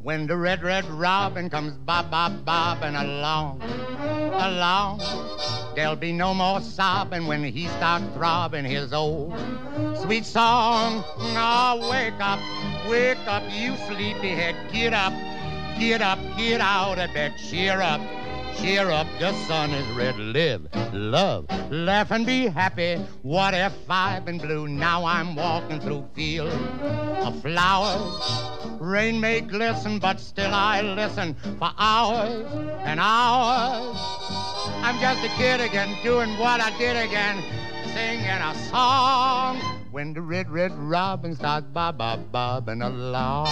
when the red, red robin comes bobbing along, along. There'll be no more sobbing when he starts throbbing his old sweet song. Oh, wake up, you sleepyhead. Get up, get out of bed. Cheer up, the sun is red. Live, love, laugh and be happy. What if I've been blue? Now I'm walking through fields of flowers. Rain may glisten, but still I listen for hours and hours. I'm just a kid again, doing what I did again, singing a song when the red, red robin starts bobbing along.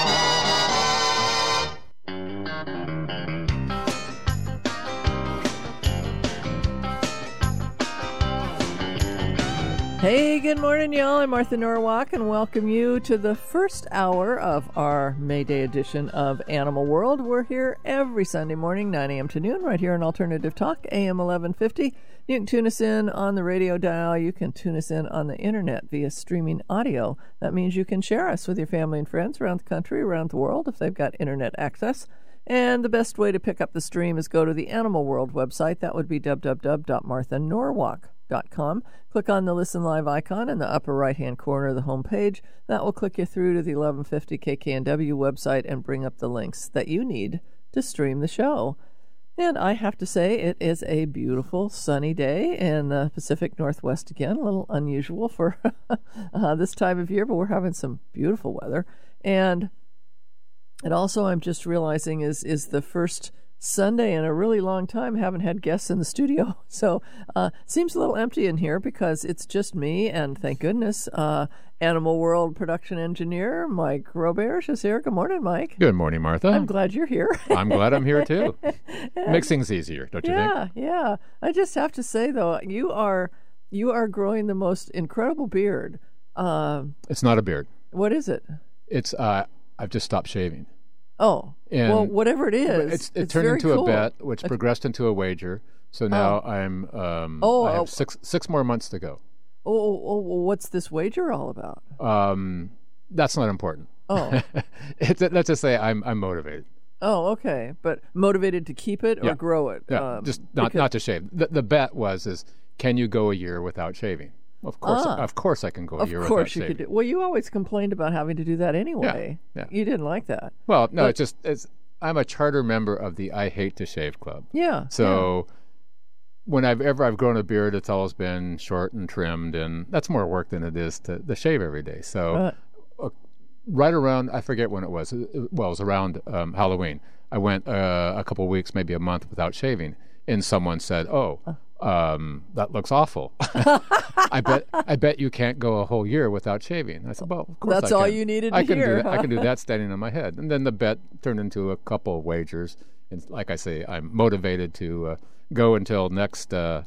Hey, good morning, y'all. I'm Martha Norwalk, and welcome you to the first hour of our May Day edition of Animal World. We're here every Sunday morning, 9 a.m. to noon, right here on Alternative Talk, AM 1150. You can tune us in on the radio dial. You can tune us in on the internet via streaming audio. That means you can share us with your family and friends around the country, around the world, if they've got internet access. And the best way to pick up the stream is go to the Animal World website. That would be www.marthanorwalk.com. Click on the Listen Live icon in the upper right-hand corner of the home page. That will click you through to the 1150 KKNW website and bring up the links that you need to stream the show. And I have to say, it is a beautiful sunny day in the Pacific Northwest again. A little unusual for this time of year, but we're having some beautiful weather. And it also, I'm just realizing, is the first Sunday in a really long time. Haven't had guests in the studio, so seems a little empty in here because it's just me and, thank goodness, Animal World production engineer Mike Roberge is here. Good morning, Mike. Good morning, Martha. I'm glad you're here. I'm glad I'm here too. Makes things easier, don't you think? Yeah. I just have to say though, you are growing the most incredible beard. It's not a beard. What is it? It's I've just stopped shaving. Oh, and well, whatever it is, it turned into a bet, which progressed into a wager. So now I have six more months to go. What's this wager all about? That's not important. Oh, let's just say I'm motivated. Oh, okay, but motivated to keep it or grow it? Yeah, just not to shave. The bet is can you go a year without shaving? Of course I can go a year without shaving. Of course you could do. Well, you always complained about having to do that anyway. Yeah. You didn't like that. Well, no, I'm a charter member of the I Hate to Shave Club. Yeah. So whenever I've grown a beard, it's always been short and trimmed, and that's more work than it is to shave every day. So right around, I forget when it was. It was around Halloween. I went a couple of weeks, maybe a month without shaving, and someone said, that looks awful. I bet you can't go a whole year without shaving. I said, well, of course that's all you needed to hear. I can do that standing on my head. And then the bet turned into a couple of wagers. And like I say, I'm motivated to go until next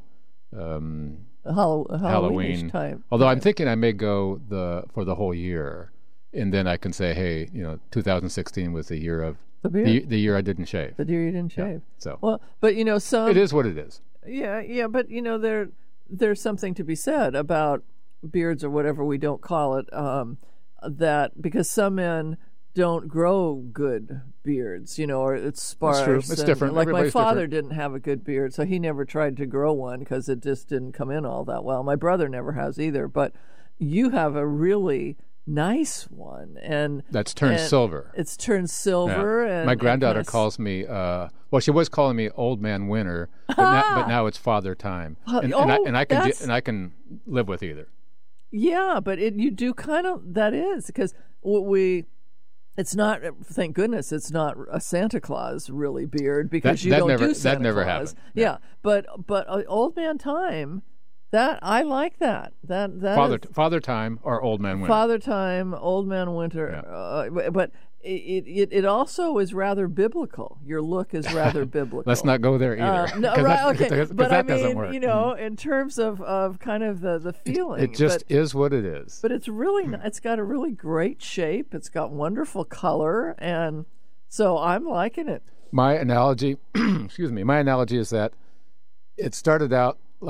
Halloween time. Although I'm thinking I may go for the whole year, and then I can say, hey, 2016 was the year of the year I didn't shave. The year you didn't shave. Yeah, so well, but some it is what it is. Yeah, but there's something to be said about beards or whatever we don't call it. That because some men don't grow good beards, or it's sparse. That's true. It's different. Like my father didn't have a good beard, so he never tried to grow one because it just didn't come in all that well. My brother never has either. But you have a really nice one, and that's turned silver. It's turned silver. Yeah. And my granddaughter calls me. She was calling me Old Man Winter, but now it's Father Time, and I can live with either. Yeah, but you do kind of that is because it's not. Thank goodness, it's not a Santa Claus really beard because you don't do Santa Claus. That never happened. Yeah, but Old Man Time. That I like that. Father Time or Old Man Winter. Father Time, Old Man Winter. Yeah. But it also is rather biblical. Your look is rather biblical. Let's not go there either. No, right? Okay, but that doesn't work. In terms of kind of the feeling, it just is what it is. But it's really it's got a really great shape. It's got wonderful color, and so I'm liking it. My analogy, is that it started out like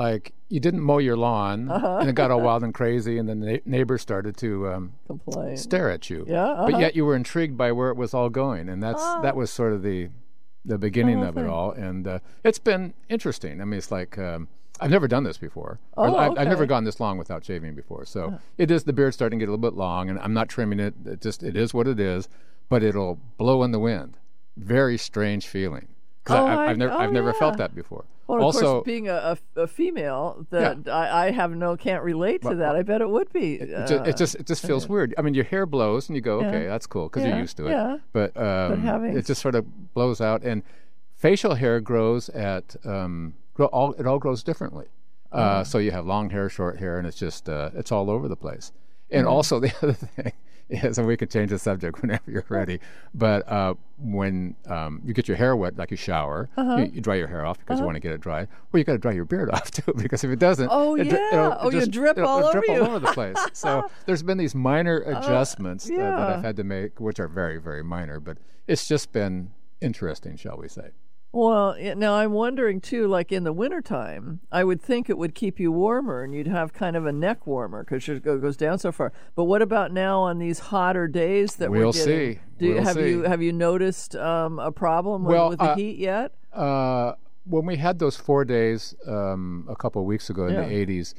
you didn't mow your lawn, and it got all wild and crazy, and then the neighbors started to complain, stare at you. Yeah, but yet you were intrigued by where it was all going, and that was sort of the beginning of it all. And it's been interesting. I mean, it's like I've never done this before. I've never gone this long without shaving before. So it is, the beard's starting to get a little bit long, and I'm not trimming it. It is what it is, but it'll blow in the wind. Very strange feeling. Because I've never felt that before. Well, also, of course, being a female, that I can't relate to that. I bet it would be. It just feels weird. I mean, your hair blows, and you go, okay, that's cool, because you're used to it. Yeah. But it just sort of blows out, and facial hair grows at it all grows differently. So you have long hair, short hair, and it's just it's all over the place. And also the other thing is, and we could change the subject whenever you're ready, but when you get your hair wet, like you shower, you dry your hair off because you want to get it dry. Well, you got to dry your beard off too, because if it doesn't, you drip all over the place. So there's been these minor adjustments that I've had to make, which are very, very minor, but it's just been interesting, shall we say. Well, now I'm wondering too, like in the wintertime, I would think it would keep you warmer and you'd have kind of a neck warmer because it goes down so far. But what about now on these hotter days that we're getting? Have you noticed a problem with the heat yet? When we had those 4 days a couple of weeks ago in the 80s,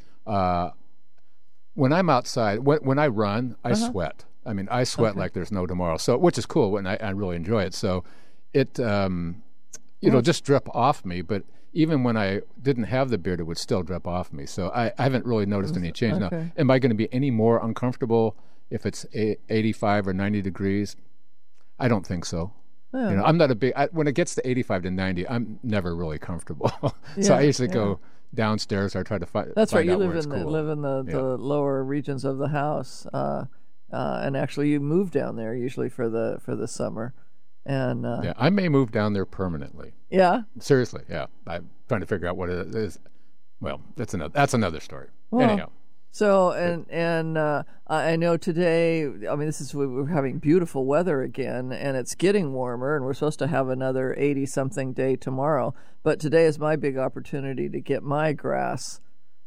when I'm outside, when I run, I sweat. I mean, I sweat like there's no tomorrow. So, which is cool, and I really enjoy it. So it... it'll just drip off me, but even when I didn't have the beard, it would still drip off me. So I haven't really noticed any change. Now, am I going to be any more uncomfortable if it's 85 or 90 degrees? I don't think so. Yeah. I'm not a big... when it gets to 85 to 90, I'm never really comfortable. So I usually go downstairs or try to find That's right. You live in the lower regions of the house, and actually you move down there usually for the summer. And I may move down there permanently. Yeah. Seriously, yeah. I'm trying to figure out what it is. Well, that's another story. Well, anyhow. So and I know today. I mean, we're having beautiful weather again, and it's getting warmer, and we're supposed to have another 80-something day tomorrow. But today is my big opportunity to get my grass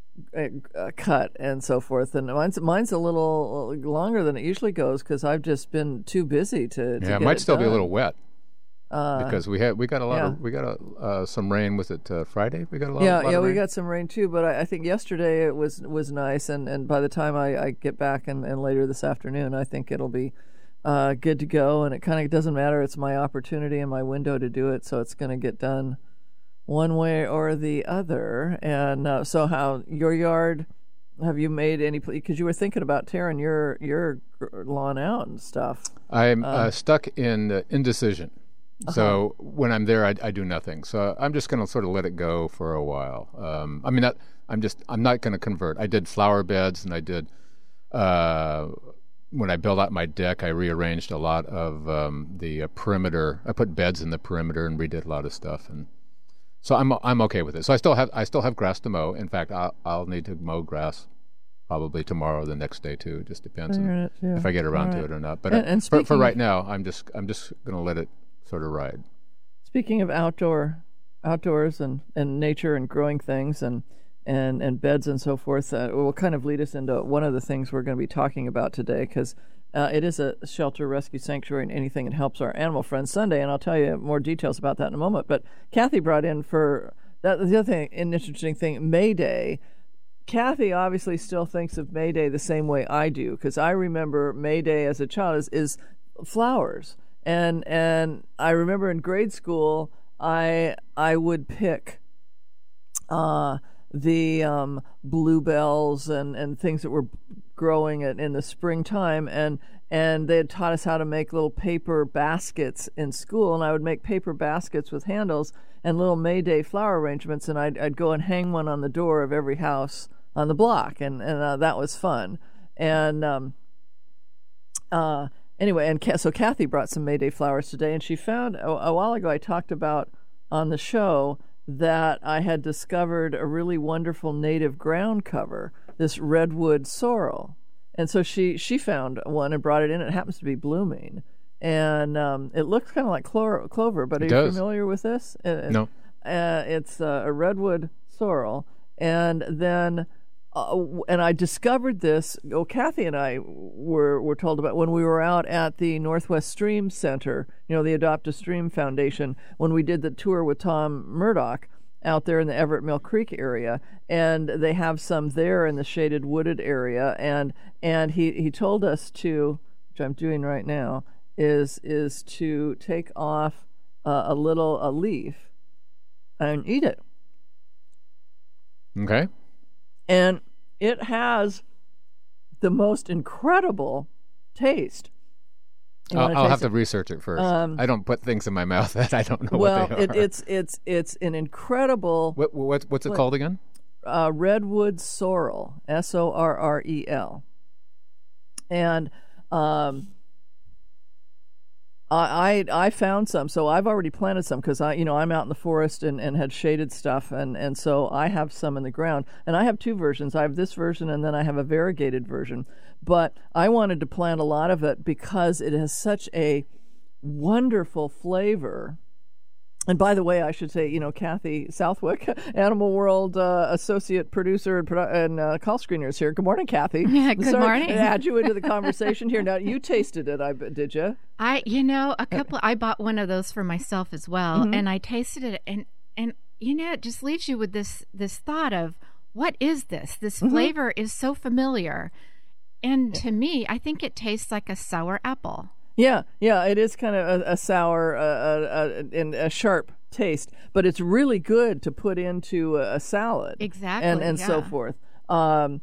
cut and so forth, and mine's a little longer than it usually goes because I've just been too busy to it might still be a little wet because we got a lot some rain. Was it Friday? We got a lot. Yeah, of rain? We got some rain too, but I think yesterday it was nice, and by the time I get back and later this afternoon, I think it'll be good to go. And it kind of doesn't matter; it's my opportunity and my window to do it, so it's going to get done one way or the other. And so how your yard, have you made any, because you were thinking about tearing your lawn out and stuff. I'm stuck in indecision. So when I'm there, I do nothing. So I'm just going to sort of let it go for a while. I'm not going to convert. I did flower beds, and I did when I built out my deck, I rearranged a lot of the perimeter. I put beds in the perimeter and redid a lot of stuff, and so I'm okay with it. So I still have grass to mow. In fact, I'll need to mow grass probably tomorrow or the next day too. It just depends on if I get around to it or not. But for right now, I'm just going to let it sort of ride. Speaking of outdoors and nature and growing things and beds and so forth, will kind of lead us into one of the things we're going to be talking about today, because it is a shelter, rescue, sanctuary, and anything that helps our animal friends Sunday, and I'll tell you more details about that in a moment. But Kathy brought in for that the other thing, an interesting thing, May Day. Kathy obviously still thinks of May Day the same way I do, because I remember May Day as a child is flowers, and I remember in grade school I would pick the bluebells and things that were growing in the springtime, and they had taught us how to make little paper baskets in school, and I would make paper baskets with handles and little May Day flower arrangements, and I'd go and hang one on the door of every house on the block, and that was fun. And anyway, so Kathy brought some May Day flowers today, and she found a while ago I talked about on the show that I had discovered a really wonderful native ground cover, this redwood sorrel. And so she found one and brought it in. It happens to be blooming. And it looks kind of like clover, but are you familiar with this? No. It's a redwood sorrel, And then and I discovered this. Kathy and I were told about when we were out at the Northwest Stream Center, the Adopt a Stream Foundation, when we did the tour with Tom Murdoch out there in the Everett Mill Creek area, and they have some there in the shaded wooded area, and he told us to, which I'm doing right now, is to take off a leaf and eat it. Okay. And it has the most incredible taste. I'll have to research it first. I don't put things in my mouth that I don't know what they are. It's an incredible. What's it called again? Redwood sorrel, SORREL, and I found some, so I've already planted some because I'm out in the forest and had shaded stuff, and so I have some in the ground, and I have two versions. I have this version, and then I have a variegated version. But I wanted to plant a lot of it because it has such a wonderful flavor. And by the way, I should say, Kathy Southwick, Animal World associate producer and call screener is here. Good morning, Kathy. Yeah, good morning. To add you into the conversation here. Now, you tasted it, did you? I bought one of those for myself as well, Mm-hmm. and I tasted it, and it just leaves you with this thought of, what is this? This Mm-hmm. flavor is so familiar, and to me, I think it tastes like a sour apple. Yeah, it is kind of a sour and a sharp taste, but it's really good to put into a salad. Exactly, and yeah. so forth. And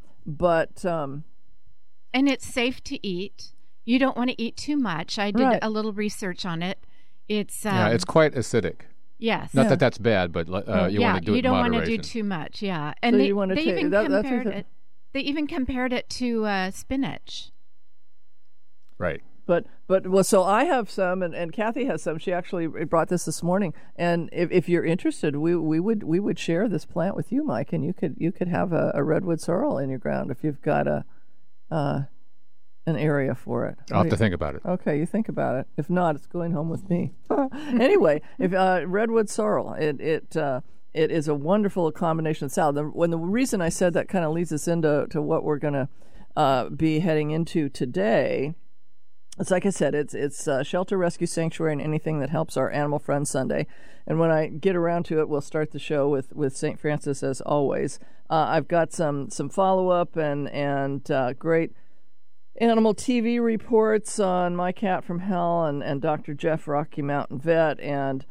it's safe to eat. You don't want to eat too much. I did a little research on it. It's it's quite acidic. Yes. Not that that's bad, but you want to do it in moderation. You don't want to do too much. Yeah, and So they even compared it. They even compared it to spinach. Right. But so I have some, and Kathy has some. She actually brought this morning, and if you're interested, we would share this plant with you, Mike, and you could have a redwood sorrel in your ground if you've got an area for it. I'll have to think about it. Okay, you think about it. If not, it's going home with me. Anyway, if redwood sorrel, it is a wonderful combination of salad. The reason I said that kind of leads us into what we're going to be heading into today. It's like I said, it's Shelter Rescue Sanctuary and anything that helps our animal friends Sunday. And when I get around to it, we'll start the show with St. Francis as always. I've got some follow-up and great animal TV reports on My Cat from Hell and Dr. Jeff Rocky Mountain Vet and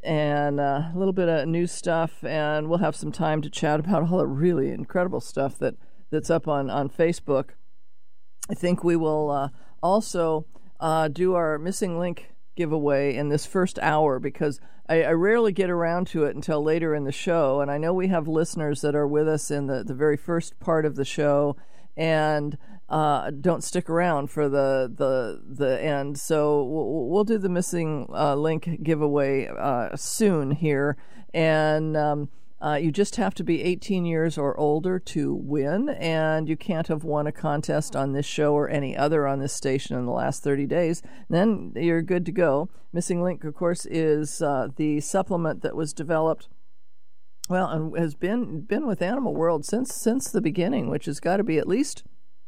a little bit of news stuff. And we'll have some time to chat about all the really incredible stuff that's up on Facebook. I think we will also do our Missing Link giveaway in this first hour because I rarely get around to it until later in the show. And I know we have listeners that are with us in the very first part of the show and don't stick around for the end. So we'll do the Missing Link giveaway soon here. And you just have to be 18 years or older to win, and you can't have won a contest on this show or any other on this station in the last 30 days. Then you're good to go. Missing Link, of course, is the supplement that was developed, and has been with Animal World since the beginning, which has got to be at least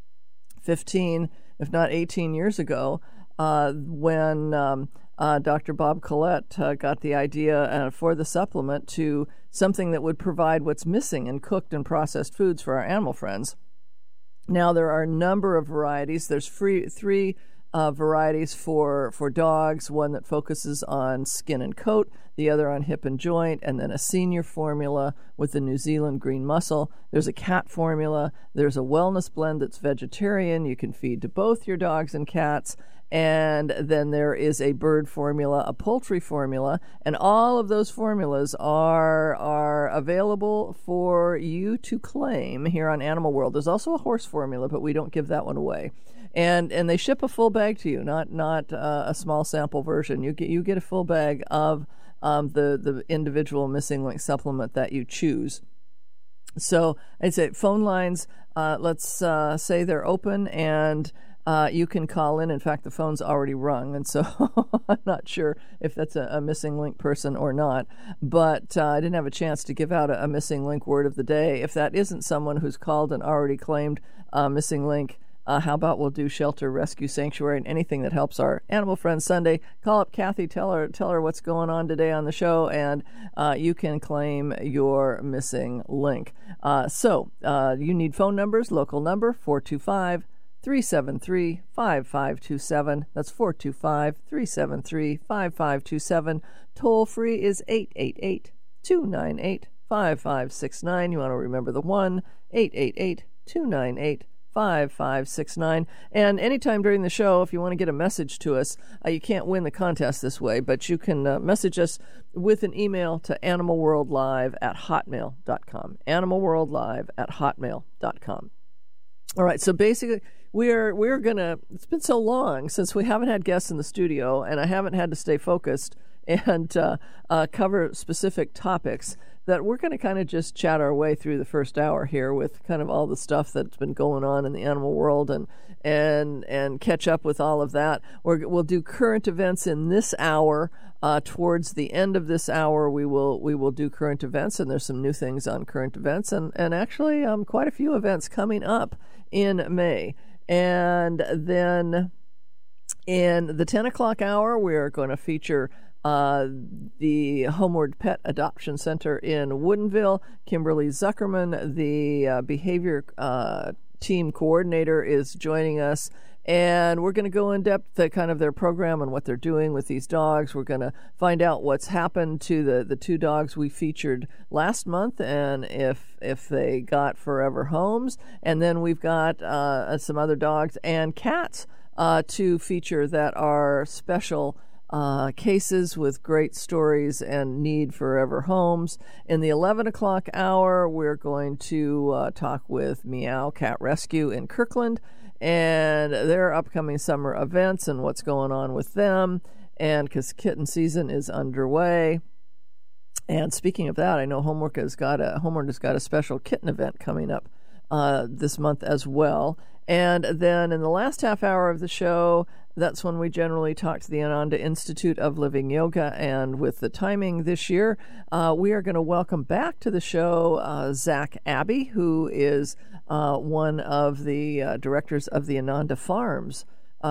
15, if not 18 years ago, when Dr. Bob Collette got the idea for the supplement to something that would provide what's missing in cooked and processed foods for our animal friends. Now, there are a number of varieties. There's three varieties for dogs, one that focuses on skin and coat, the other on hip and joint, and then a senior formula with the New Zealand green mussel. There's a cat formula. There's a wellness blend that's vegetarian. You can feed to both your dogs and cats. And then there is a bird formula, a poultry formula, and all of those formulas are available for you to claim here on Animal World. There's also a horse formula, but we don't give that one away. And they ship a full bag to you, not a small sample version. You get a full bag of the individual Missing Link supplement that you choose. So I'd say phone lines, let's say they're open, and you can call in. In fact, the phone's already rung, and so I'm not sure if that's a missing link person or not. But I didn't have a chance to give out a missing link word of the day. If that isn't someone who's called and already claimed missing link, how about we'll do Shelter, Rescue, Sanctuary, and anything that helps our Animal Friends Sunday. Call up Kathy, tell her what's going on today on the show, and you can claim your missing link. So you need phone numbers. Local number 425-373-5527. That's 425-373-5527. Toll free is 888-298-5569. You want to remember the 1-888-298-5569. 5569. And anytime during the show, if you want to get a message to us, you can't win the contest this way, but you can message us with an email to animalworldlive@hotmail.com. animalworldlive@hotmail.com. All right, so basically we're gonna, it's been so long since we haven't had guests in the studio, and I haven't had to stay focused and cover specific topics, that we're going to kind of just chat our way through the first hour here with kind of all the stuff that's been going on in the animal world, and catch up with all of that. We'll do current events in this hour. Towards the end of this hour, we will do current events, and there's some new things on current events, and actually quite a few events coming up in May. And then in the 10 o'clock hour, we're going to feature the Homeward Pet Adoption Center in Woodinville. Kimberly Zuckerman, the behavior team coordinator, is joining us, and we're going to go in depth to kind of their program and what they're doing with these dogs. We're going to find out what's happened to the two dogs we featured last month, and if they got forever homes. And then we've got some other dogs and cats to feature that are special cases with great stories and need forever homes. In the 11 o'clock hour, we're going to talk with Meow Cat Rescue in Kirkland and their upcoming summer events and what's going on with them, and because kitten season is underway. And speaking of that, I know Homeward has got a special kitten event coming up this month as well. And then in the last half hour of the show, that's when we generally talk to the Ananda Institute of Living Yoga. And with the timing this year, we are going to welcome back to the show Zach Abbey, who is one of the directors of the Ananda Farms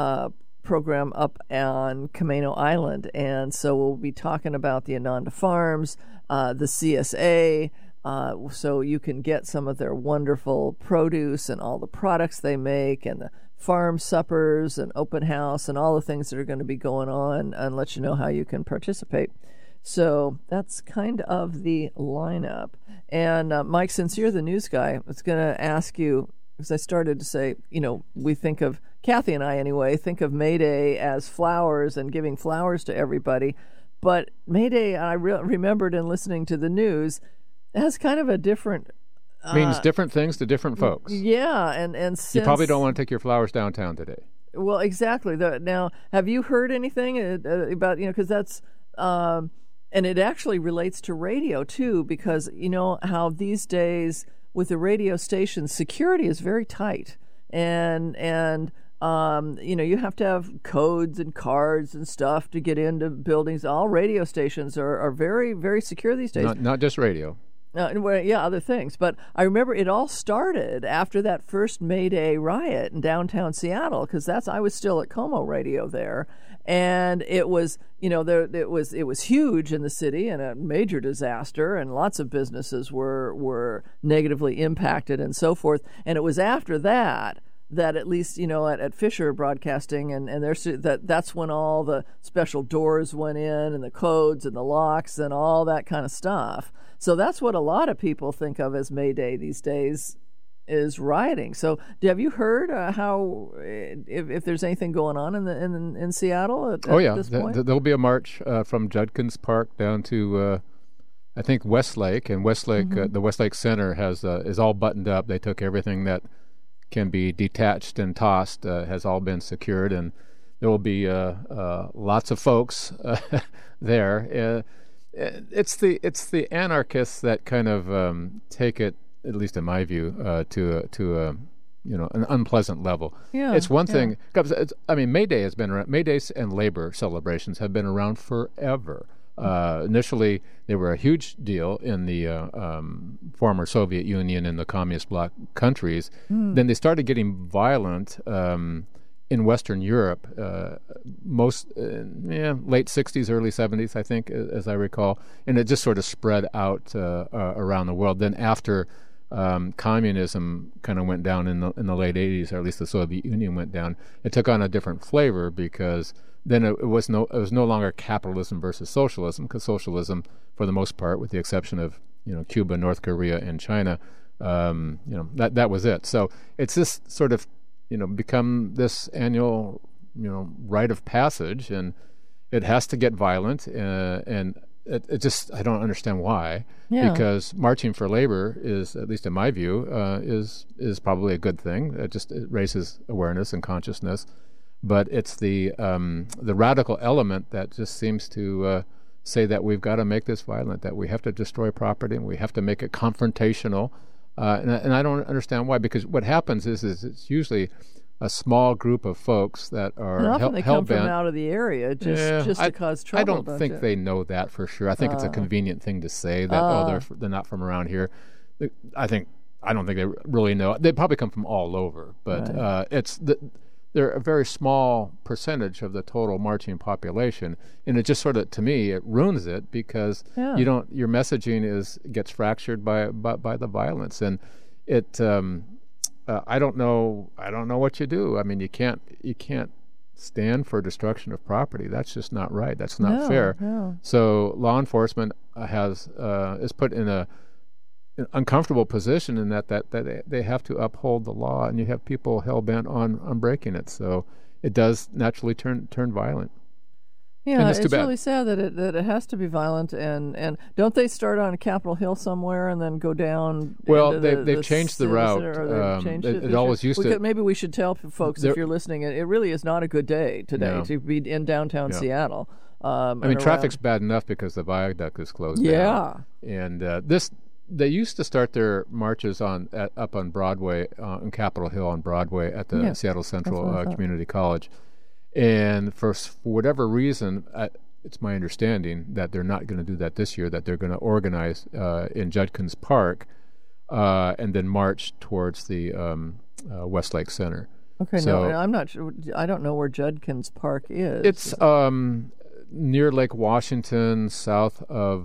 program up on Camano Island. And so we'll be talking about the Ananda Farms, the CSA, so you can get some of their wonderful produce and all the products they make, and the farm suppers and open house and all the things that are going to be going on, and let you know how you can participate. So that's kind of the lineup. And Mike, since you're the news guy, I was going to ask you, because I started to say, we think of, Kathy and I anyway, think of May Day as flowers and giving flowers to everybody. But May Day, I remembered in listening to the news, has kind of a different... means different things to different folks. Yeah, and since... You probably don't want to take your flowers downtown today. Well, exactly. Now, have you heard anything about, because that's... and it actually relates to radio, too, because how these days with the radio stations, security is very tight. And you have to have codes and cards and stuff to get into buildings. All radio stations are very, very secure these days. Not just radio. Other things. But I remember it all started after that first May Day riot in downtown Seattle, because I was still at Como Radio there, and it was, it was huge in the city and a major disaster, and lots of businesses were negatively impacted and so forth. And it was after that at least at Fisher Broadcasting and that's when all the special doors went in and the codes and the locks and all that kind of stuff. So that's what a lot of people think of as May Day these days, is rioting. So have you heard how if there's anything going on in Seattle at this point? There'll be a march from Judkins Park down to I think Westlake, and Westlake the Westlake Center is all buttoned up. They took everything that can be detached and tossed, has all been secured, and there will be lots of folks there. It's the anarchists that kind of take it, at least in my view, to an unpleasant level. Yeah, it's one thing. May Day has been around. May Days and labor celebrations have been around forever. Initially, they were a huge deal in the former Soviet Union and the communist bloc countries. Then they started getting violent in Western Europe, late 60s, early 70s, I think, as I recall. And it just sort of spread out around the world. Then after communism kind of went down in the late 80s, or at least the Soviet Union went down, it took on a different flavor because then it was no longer capitalism versus socialism, because socialism, for the most part, with the exception of Cuba, North Korea, and China, that was it. So it's just sort of become this annual rite of passage, and it has to get violent, and it just, I don't understand why. Yeah. Because marching for labor is, at least in my view, is probably a good thing. It raises awareness and consciousness. But it's the radical element that just seems to say that we've got to make this violent, that we have to destroy property, and we have to make it confrontational. And I don't understand why, because what happens is it's usually a small group of folks that are often they come from out of the area just to cause trouble. I don't think they know that for sure. I think it's a convenient thing to say that they're not from around here. I don't think they really know. They probably come from all over, but right. They're a very small percentage of the total marching population, and it just sort of, to me, it ruins it because your messaging gets fractured by the violence, and it. I don't know what you do. I mean, you can't stand for destruction of property. That's just not right. That's not fair. No. So law enforcement is put in an uncomfortable position in that they have to uphold the law, and you have people hell bent on breaking it. So it does naturally turn violent. Yeah, it's really sad that it has to be violent, and don't they start on Capitol Hill somewhere and then go down? Well, they've changed the route. It always used to. Maybe we should tell folks, if you're listening, it really is not a good day today to be in downtown Seattle. Traffic's bad enough because the viaduct is closed down. And they used to start their marches up on Broadway, on Capitol Hill on Broadway at the Seattle Central Community College. And for whatever reason, it's my understanding that they're not going to do that this year, that they're going to organize in Judkins Park and then march towards the Westlake Center. Okay, so, no, I'm not sure. I don't know where Judkins Park is. It's near Lake Washington, south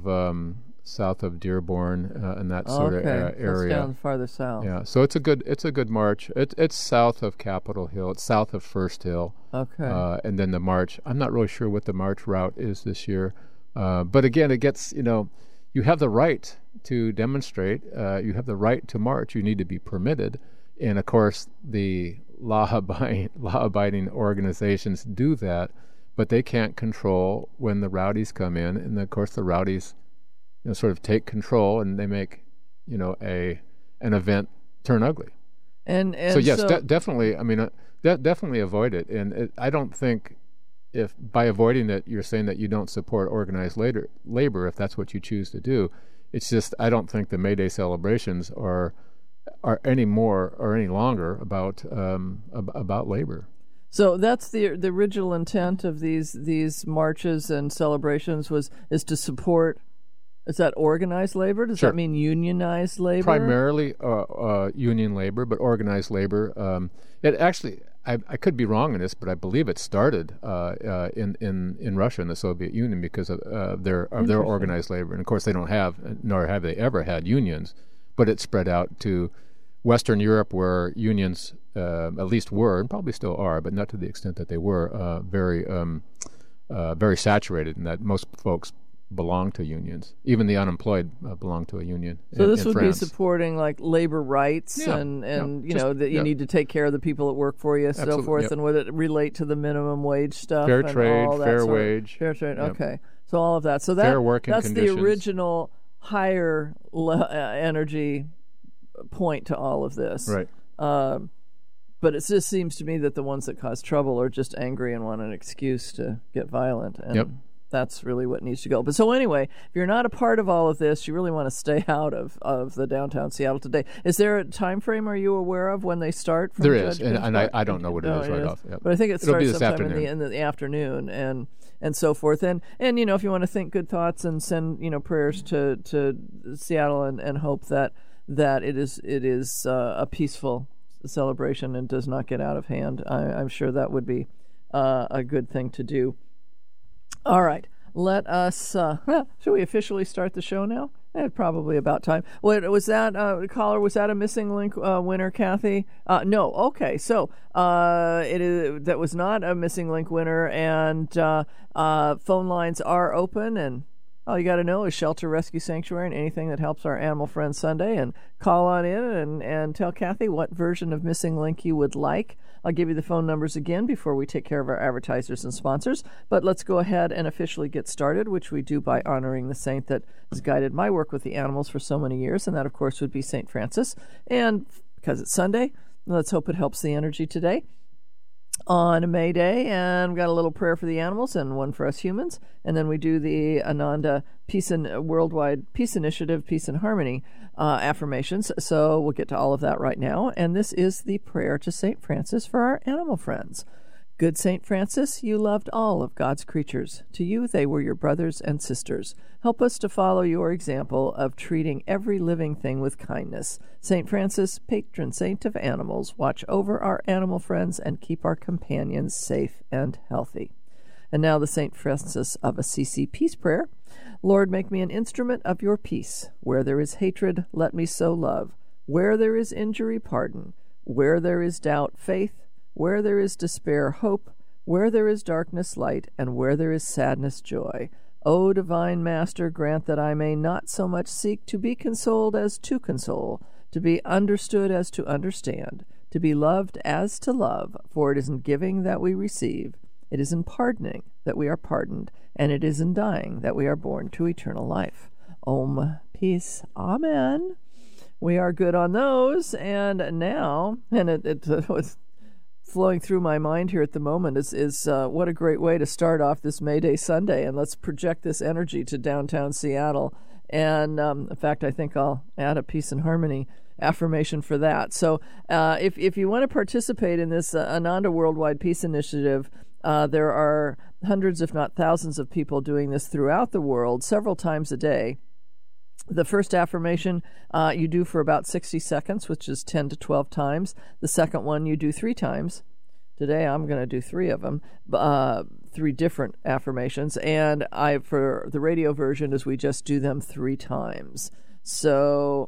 of Dearborn, and that sort of area. That's down farther south. Yeah, so it's a good march. It's south of Capitol Hill. It's south of First Hill. Okay. And then the march. I'm not really sure what the march route is this year, but again, it gets you have the right to demonstrate. You have the right to march. You need to be permitted, and of course the law-abiding organizations do that, but they can't control when the rowdies come in, and of course the rowdies sort of take control, and they make an event turn ugly. And so yes, definitely. I mean, definitely avoid it. And I don't think if by avoiding it you're saying that you don't support organized labor if that's what you choose to do. It's just I don't think the May Day celebrations are any more or any longer about labor. So that's the original intent of these marches and celebrations is to support. Is that organized labor? Does that mean unionized labor? Primarily union labor, but organized labor. It actually, I could be wrong in this, but I believe it started in Russia and the Soviet Union because of their organized labor. And of course, they don't have, nor have they ever had unions, but it spread out to Western Europe, where unions at least were, and probably still are, but not to the extent that they were, very saturated, and that most folks belong to unions. Even the unemployed belong to a union. So this would be supporting like labor rights and that you need to take care of the people that work for you, so forth. And would it relate to the minimum wage stuff? Fair trade, fair wage. Fair trade. Okay, so all of that. So fair working that's conditions. The original higher energy point to all of this. Right. But it just seems to me that the ones that cause trouble are just angry and want an excuse to get violent. And That's really what needs to go. But so anyway, if you're not a part of all of this, you really want to stay out of the downtown Seattle today. Is there a time frame are you aware of when they start? There is, and I don't know what it is right off. Yep. But I think it starts sometime in the afternoon and so forth. And if you want to think good thoughts and send prayers to Seattle and hope that it is a peaceful celebration and does not get out of hand, I'm sure that would be a good thing to do. All right, let us. Should we officially start the show now? Probably about time. What was that, caller? Was that a missing link winner, Kathy? No. Okay, so that was not a missing link winner, and phone lines are open, and all you got to know is Shelter Rescue Sanctuary and anything that helps our Animal Friends Sunday, and call on in and tell Kathy what version of Missing Link you would like. I'll give you the phone numbers again before we take care of our advertisers and sponsors, but let's go ahead and officially get started, which we do by honoring the saint that has guided my work with the animals for so many years, and that, of course, would be St. Francis. And because it's Sunday, let's hope it helps the energy today on May Day, and we've got a little prayer for the animals and one for us humans, and then we do the Ananda Worldwide Peace Initiative, Peace and Harmony affirmations. So we'll get to all of that right now, and this is the prayer to St. Francis for our animal friends. Good St. Francis, you loved all of God's creatures. To you they were your brothers and sisters. Help us to follow your example of treating every living thing with kindness. St. Francis, patron saint of animals, watch over our animal friends and keep our companions safe and healthy. And now the St. Francis of Assisi Peace Prayer. Lord, make me an instrument of your peace. Where there is hatred, let me sow love. Where there is injury, pardon. Where there is doubt, faith. Where there is despair, hope. Where there is darkness, light. And where there is sadness, joy. O divine Master, grant that I may not so much seek to be consoled as to console, to be understood as to understand, to be loved as to love, for it is in giving that we receive, it is in pardoning that we are pardoned, and it is in dying that we are born to eternal life. Om, peace, amen. We are good on those, and now, and it was flowing through my mind here at the moment is what a great way to start off this May Day Sunday, and let's project this energy to downtown Seattle. And in fact, I think I'll add a Peace and Harmony affirmation for that. So if you want to participate in this Ananda Worldwide Peace Initiative, there are hundreds, if not thousands, of people doing this throughout the world several times a day. The first affirmation you do for about 60 seconds, which is 10 to 12 times. The second one you do 3 times. Today I'm going to do 3 of them, 3 different affirmations. And for the radio version is we just do them 3 times. So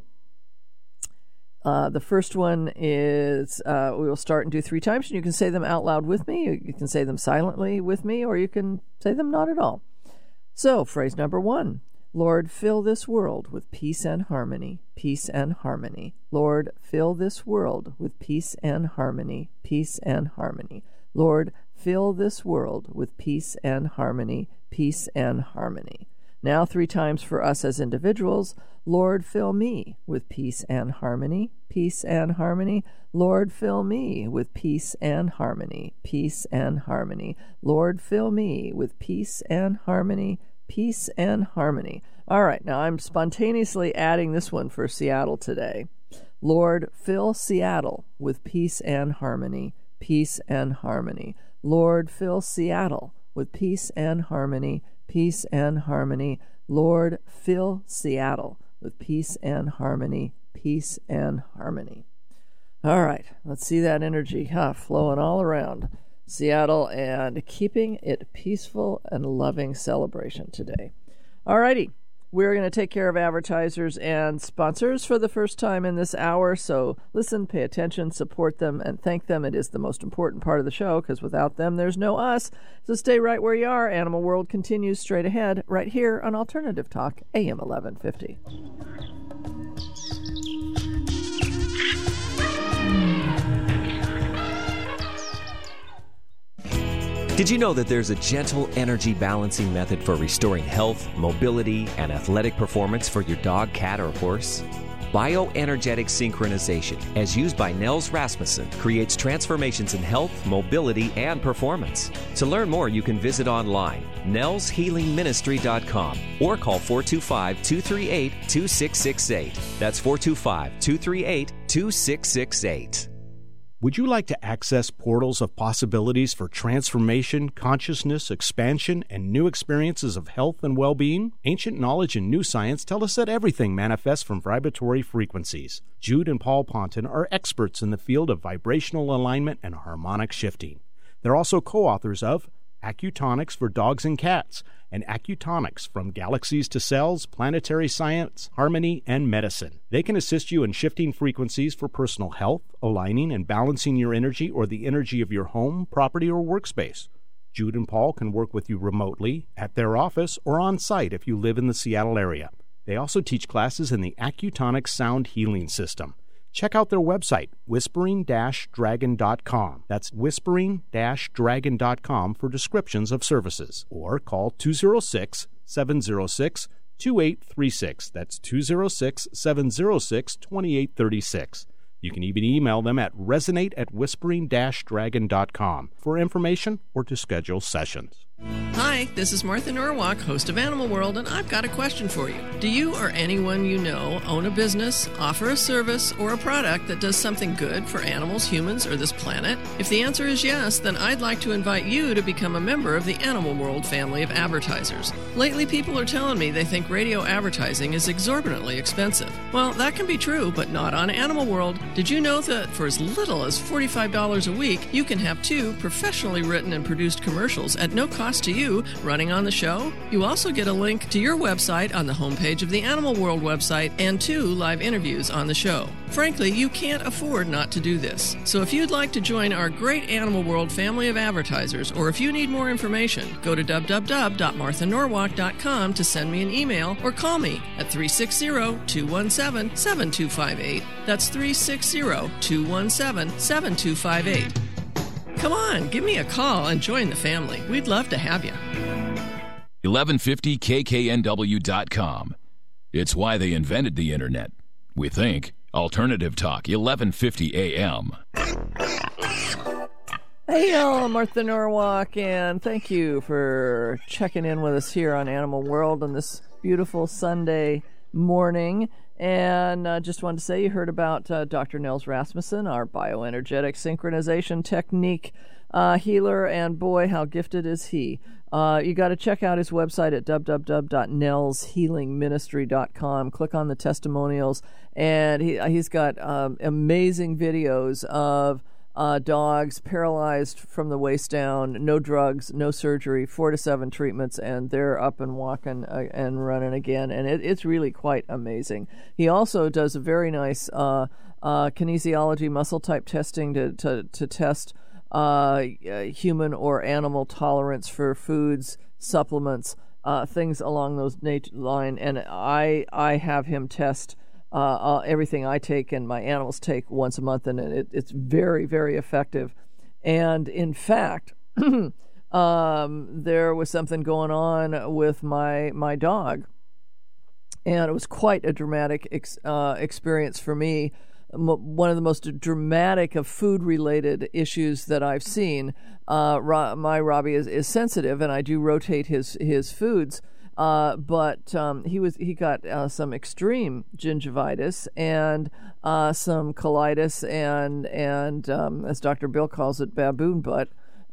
the first one is we will start and do 3 times, and you can say them out loud with me. You can say them silently with me, or you can say them not at all. So phrase number 1. Lord, fill this world with peace and harmony, peace and harmony. Lord, fill this world with peace and harmony, peace and harmony. Lord, fill this world with peace and harmony, peace and harmony. Now 3 times for us as individuals. Lord, fill me with peace and harmony, peace and harmony. Lord, fill me with peace and harmony, peace and harmony. Lord, fill me with peace and harmony, peace and harmony. All right, now I'm spontaneously adding this one for Seattle today. Lord, fill Seattle with peace and harmony, peace and harmony. Lord, fill Seattle with peace and harmony, peace and harmony. Lord, fill Seattle with peace and harmony, peace and harmony. All right, let's see that energy flowing all around Seattle and keeping it peaceful and loving celebration today. All righty, we're going to take care of advertisers and sponsors for the first time in this hour, so listen, pay attention, support them, and thank them. It is the most important part of the show, because without them, there's no us. So stay right where you are. Animal World continues straight ahead, right here on Alternative Talk, AM 1150. Did you know that there's a gentle energy balancing method for restoring health, mobility, and athletic performance for your dog, cat, or horse? Bioenergetic synchronization, as used by Nels Rasmussen, creates transformations in health, mobility, and performance. To learn more, you can visit online, nelshealingministry.com, or call 425-238-2668. That's 425-238-2668. Would you like to access portals of possibilities for transformation, consciousness, expansion, and new experiences of health and well-being? Ancient knowledge and new science tell us that everything manifests from vibratory frequencies. Jude and Paul Ponton are experts in the field of vibrational alignment and harmonic shifting. They're also co-authors of Acutonics for Dogs and Cats and Acutonics from Galaxies to Cells, Planetary Science, Harmony, and Medicine. They can assist you in shifting frequencies for personal health, aligning and balancing your energy or the energy of your home, property, or workspace. Jude and Paul can work with you remotely, at their office, or on site if you live in the Seattle area. They also teach classes in the Acutonics Sound Healing System. Check out their website, whispering-dragon.com. That's whispering-dragon.com for descriptions of services. Or call 206-706-2836. That's 206-706-2836. You can even email them at resonate@whispering-dragon.com for information or to schedule sessions. Hi, this is Martha Norwalk, host of Animal World, and I've got a question for you. Do you or anyone you know own a business, offer a service, or a product that does something good for animals, humans, or this planet? If the answer is yes, then I'd like to invite you to become a member of the Animal World family of advertisers. Lately, people are telling me they think radio advertising is exorbitantly expensive. Well, that can be true, but not on Animal World. Did you know that for as little as $45 a week, you can have 2 professionally written and produced commercials at no cost to you running on the show? You also get a link to your website on the homepage of the Animal World website and 2 live interviews on the show. Frankly, you can't afford not to do this. So if you'd like to join our great Animal World family of advertisers, or if you need more information, go to www.marthanorwalk.com to send me an email or call me at 360-217-7258. That's 360-217-7258. Come on, give me a call and join the family. We'd love to have you. 1150kknw.com. It's why they invented the internet. We think. Alternative Talk, 1150 AM. Hey, y'all, I'm Martha Norwalk, and thank you for checking in with us here on Animal World on this beautiful Sunday morning. And just wanted to say you heard about Dr. Nels Rasmussen, our bioenergetic synchronization technique healer, and boy, how gifted is he. You got to check out his website at www.nelshealingministry.com. Click on the testimonials, and he's got amazing videos of dogs paralyzed from the waist down, no drugs, no surgery, 4 to 7 treatments, and they're up and walking and running again. And it's really quite amazing. He also does a very nice kinesiology muscle type testing to test human or animal tolerance for foods, supplements, things along those line. And I have him test everything I take and my animals take once a month, and it's very, very effective. And in fact, there was something going on with my dog, and it was quite a dramatic experience for me. One of the most dramatic of food-related issues that I've seen. My Robbie is sensitive, and I do rotate his foods. But he got some extreme gingivitis and some colitis and as Dr. Bill calls it, baboon butt.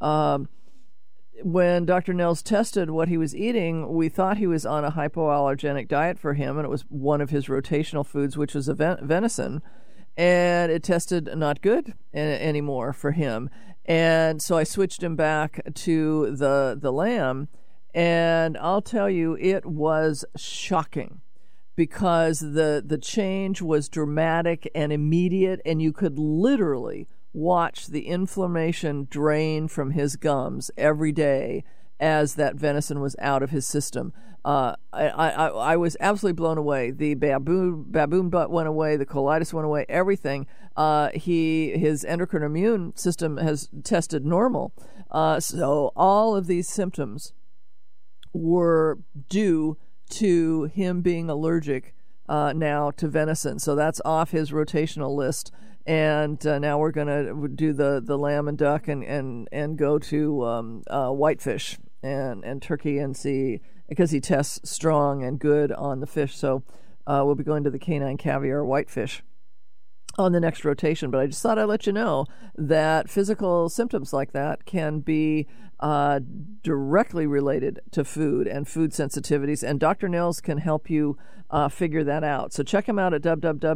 When Dr. Nels tested what he was eating, we thought he was on a hypoallergenic diet for him, and it was one of his rotational foods, which was a venison, and it tested not good anymore for him. And so I switched him back to the lamb. And I'll tell you, it was shocking because the change was dramatic and immediate, and you could literally watch the inflammation drain from his gums every day as that venison was out of his system. I was absolutely blown away. The baboon butt went away, the colitis went away, everything. His endocrine immune system has tested normal. So all of these symptoms were due to him being allergic now to venison. So that's off his rotational list. And now we're going to do the lamb and duck and go to whitefish and turkey and see, because he tests strong and good on the fish. So we'll be going to the canine caviar whitefish on the next rotation. But I just thought I'd let you know that physical symptoms like that can be directly related to food and food sensitivities, and Dr. Nils can help you figure that out. So check him out at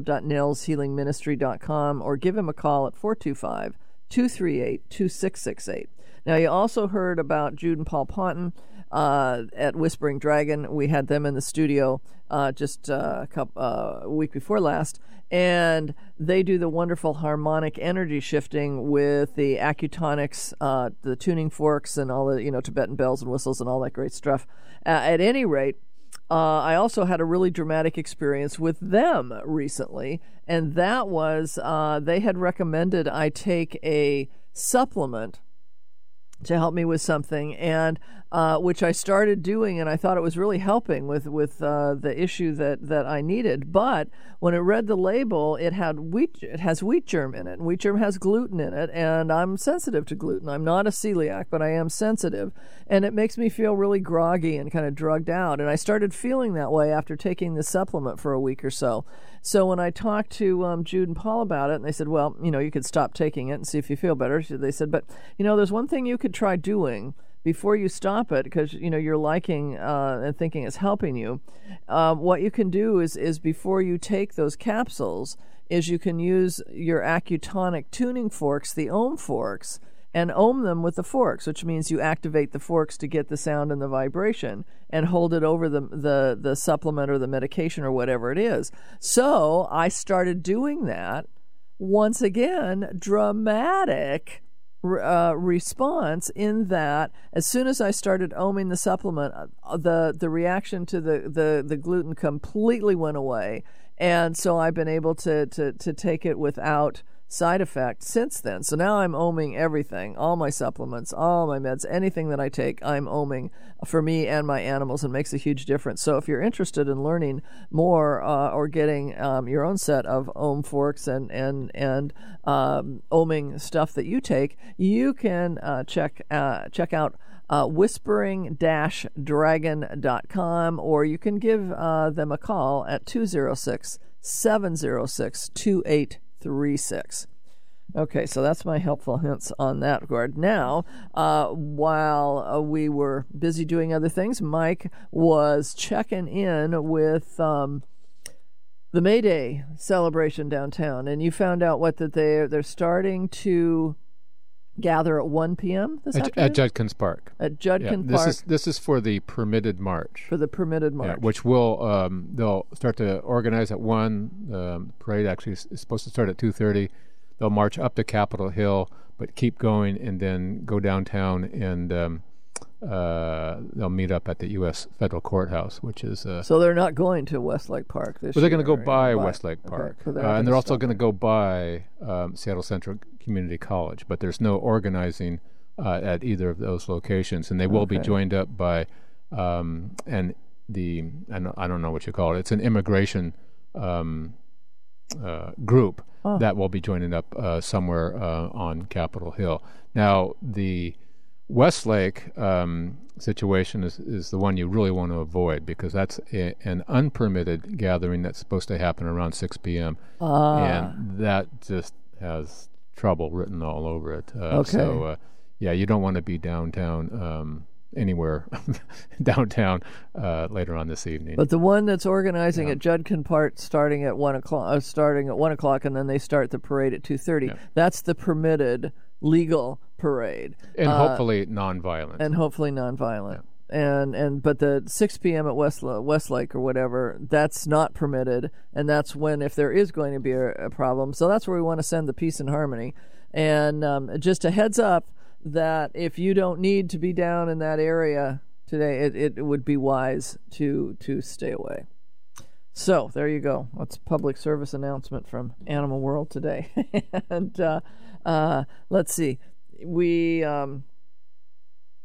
www.nilshealingministry.com or give him a call at 425-238-2668. Now, you also heard about Jude and Paul Ponton at Whispering Dragon. We had them in the studio just a week before last, and they do the wonderful harmonic energy shifting with the Accutonics, the tuning forks, and all the Tibetan bells and whistles and all that great stuff. At any rate, I also had a really dramatic experience with them recently, and that was they had recommended I take a supplement to help me with something, and which I started doing, and I thought it was really helping with the issue that I needed. But when I read the label, it has wheat germ in it, and wheat germ has gluten in it, and I'm sensitive to gluten. I'm not a celiac, but I am sensitive, and it makes me feel really groggy and kind of drugged out. And I started feeling that way after taking the supplement for a week or so. So when I talked to Jude and Paul about it, and they said, well, you could stop taking it and see if you feel better. They said, but, there's one thing you could try doing before you stop it, because, you're liking and thinking it's helping you. What you can do is before you take those capsules, is you can use your Accutonic tuning forks, the ohm forks, and ohm them with the forks, which means you activate the forks to get the sound and the vibration and hold it over the supplement or the medication or whatever it is. So I started doing that. Once again, dramatic response in that as soon as I started ohming the supplement, the reaction to the gluten completely went away. And so I've been able to take it without side effect since then. So now I'm ohming everything, all my supplements, all my meds, anything that I take, I'm ohming for me and my animals, and makes a huge difference. So if you're interested in learning more or getting your own set of ohm forks and ohming stuff that you take, you can check out whispering-dragon.com, or you can give them a call at 206-706-2836. Okay, so that's my helpful hints on that regard. Now, while we were busy doing other things, Mike was checking in with the May Day celebration downtown, and you found out that they're starting to gather at 1 p.m. this afternoon? At Judkins Park. At Judkins Park. This is for the permitted march. For the permitted march. Yeah, which will they'll start to organize at 1. The parade actually is supposed to start at 2:30. They'll march up to Capitol Hill, but keep going and then go downtown, and they'll meet up at the U.S. Federal Courthouse, which is... so they're not going to Westlake Park this year? Well, they're going to go by Westlake Park. Okay, and they're also going to go by Seattle Central Community College, but there's no organizing at either of those locations, and they will be joined up by I don't know what you call it. It's an immigration group that will be joining up somewhere on Capitol Hill. Now, the Westlake situation is the one you really want to avoid, because that's an unpermitted gathering that's supposed to happen around 6 p.m. And that just has trouble written all over it. So, you don't want to be downtown anywhere downtown later on this evening. But the one that's organizing at Judkins Park starting at 1 o'clock, and then they start the parade at 2:30. That's the permitted legal parade, and hopefully nonviolent. But the 6 p.m. at Westlake or whatever, that's not permitted, and that's when, if there is going to be a problem, so that's where we want to send the peace and harmony. And just a heads up that if you don't need to be down in that area today, it would be wise to stay away. So there you go. That's a public service announcement from Animal World today. And let's see.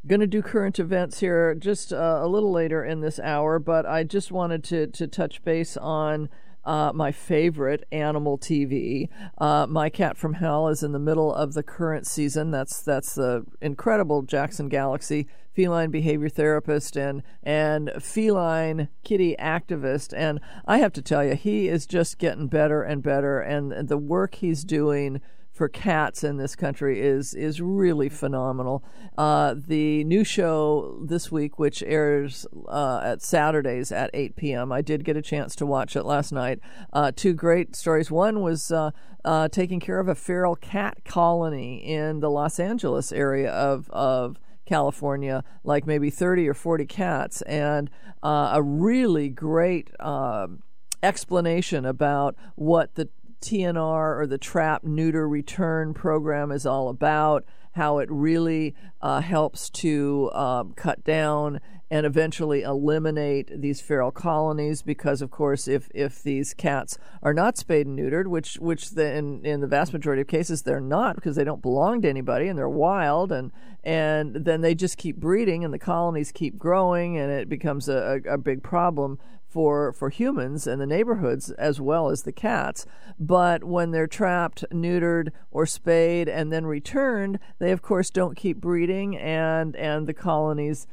Going to do current events here just a little later in this hour, but I just wanted to touch base on my favorite animal TV. My Cat from Hell is in the middle of the current season. That's the incredible Jackson Galaxy, feline behavior therapist and feline kitty activist. And I have to tell you, he is just getting better and better. And the work he's doing for cats in this country is really phenomenal. The new show this week, which airs at Saturdays at 8 p.m., I did get a chance to watch it last night. Two great stories. One was taking care of a feral cat colony in the Los Angeles area of California, like maybe 30 or 40 cats, and a really great explanation about what the TNR, or the Trap Neuter Return program, is all about, how it really helps to cut down and eventually eliminate these feral colonies, because of course if these cats are not spayed and neutered, which in the vast majority of cases they're not, because they don't belong to anybody and they're wild, and then they just keep breeding and the colonies keep growing, and it becomes a big problem for humans and the neighborhoods as well as the cats. But when they're trapped, neutered, or spayed and then returned, they of course don't keep breeding, and the colonies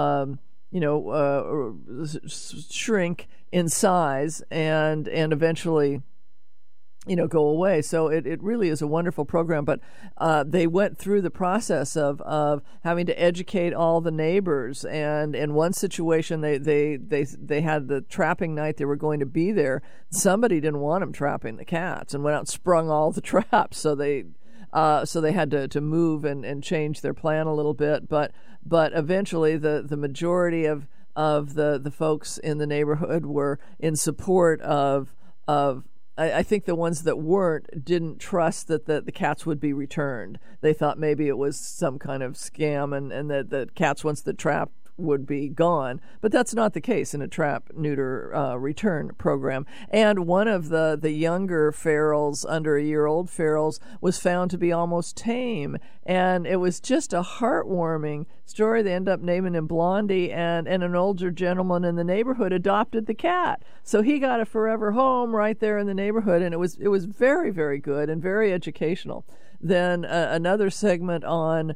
shrink in size and eventually go away. So it really is a wonderful program. But they went through the process of having to educate all the neighbors. And in one situation, they had the trapping night. They were going to be there. Somebody didn't want them trapping the cats and went out and sprung all the traps. So they had to move and change their plan a little bit. But eventually, the majority of the folks in the neighborhood were in support of. I think the ones that weren't didn't trust that the cats would be returned. They thought maybe it was some kind of scam, and that the cats, once they're trapped, would be gone. But that's not the case in a trap neuter return program. And one of the younger ferals, under a year old ferals, was found to be almost tame. And it was just a heartwarming story. They ended up naming him Blondie, and an older gentleman in the neighborhood adopted the cat. So he got a forever home right there in the neighborhood, and it was very, very good and very educational. Then another segment on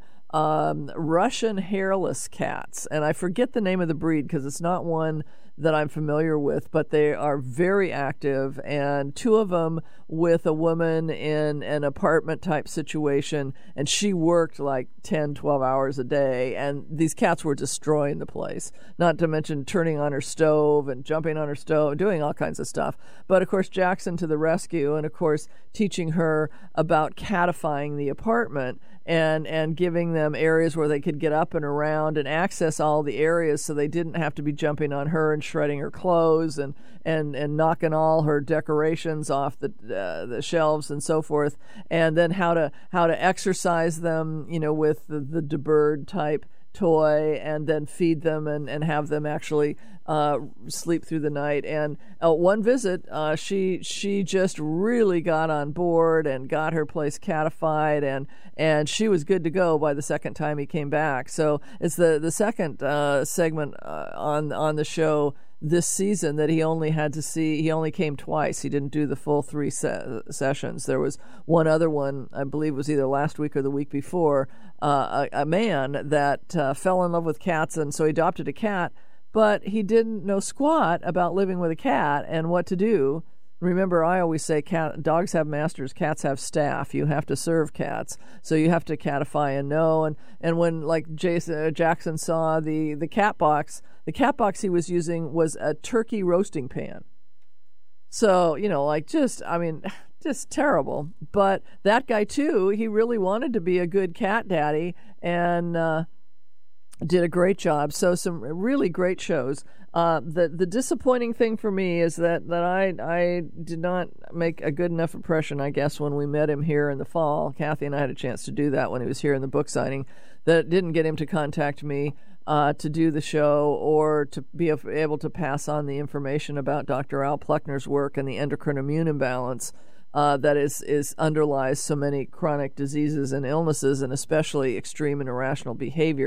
Russian hairless cats, and I forget the name of the breed because it's not one that I'm familiar with, but they are very active, and two of them with a woman in an apartment type situation, and she worked like 10, 12 hours a day, and these cats were destroying the place, not to mention turning on her stove and jumping on her stove, doing all kinds of stuff. But of course Jackson to the rescue, and of course teaching her about catifying the apartment and giving them areas where they could get up and around and access all the areas, so they didn't have to be jumping on her and shredding her clothes and knocking all her decorations off the shelves and so forth. And then how to exercise them, with the DeBird type toy, and then feed them and have them actually sleep through the night. And one visit, she just really got on board and got her place catified, and she was good to go by the second time he came back. So it's the second segment on the show this season that he only had to see. He only came twice. He didn't do the full 3 sessions. There was one other one, I believe it was either last week or the week before, a man that fell in love with cats, and so he adopted a cat, but he didn't know squat about living with a cat and what to do. Remember, I always say dogs have masters, cats have staff. You have to serve cats, so you have to catify and know. And when, like Jackson saw the cat box he was using was a turkey roasting pan. So, just terrible. But that guy, too, he really wanted to be a good cat daddy and did a great job. So some really great shows. The disappointing thing for me is that I did not make a good enough impression, I guess, when we met him here in the fall. Kathy and I had a chance to do that when he was here in the book signing. That didn't get him to contact me to do the show or to be able to pass on the information about Dr. Al Pluckner's work and the endocrine immune imbalance that underlies so many chronic diseases and illnesses, and especially extreme and irrational behavior.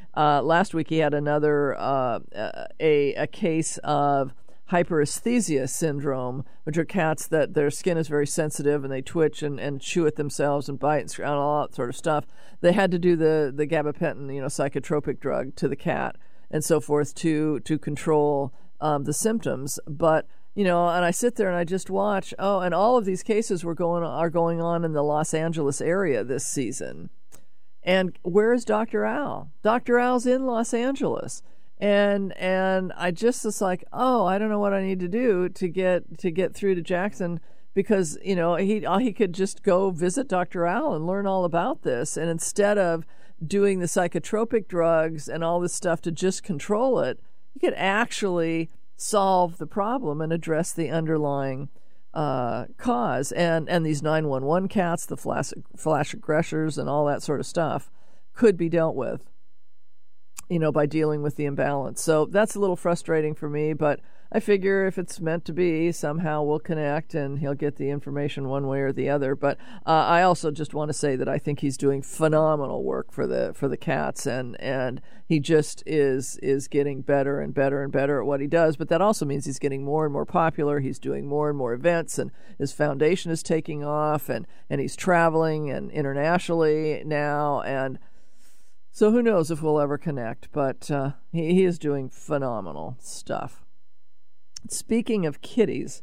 last week he had another a case of hyperesthesia syndrome, which are cats that their skin is very sensitive and they twitch and chew at themselves and bite and all that sort of stuff. They had to do the gabapentin, psychotropic drug to the cat and so forth to control the symptoms. But and I sit there and I just watch. Oh, and all of these cases are going on in the Los Angeles area this season. And where is Dr. Al? Dr. Al's in Los Angeles. And I just was like, I don't know what I need to do to get through to Jackson, because he could just go visit Dr. Al and learn all about this, and instead of doing the psychotropic drugs and all this stuff to just control it, he could actually solve the problem and address the underlying cause. And these 911 cats, the flash aggressors, and all that sort of stuff could be dealt with, by dealing with the imbalance. So that's a little frustrating for me, but I figure if it's meant to be, somehow we'll connect and he'll get the information one way or the other. But I also just want to say that I think he's doing phenomenal work for the cats, and he just is getting better and better and better at what he does. But that also means he's getting more and more popular. He's doing more and more events, and his foundation is taking off, and he's traveling and internationally now, and so who knows if we'll ever connect, but he is doing phenomenal stuff. Speaking of kitties,